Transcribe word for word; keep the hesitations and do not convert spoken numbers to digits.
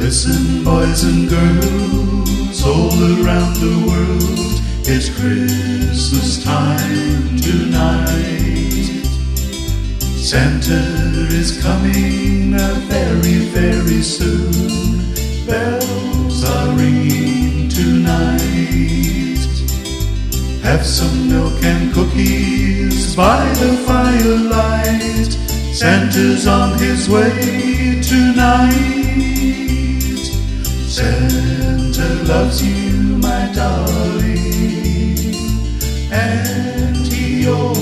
Listen, boys and girls, all around the world, it's Christmas time tonight. Santa is coming very, very soon. Bells are ringing tonight. Have some milk and cookies by the firelight. Santa's on his way tonight. Santa loves you, my darling, and he always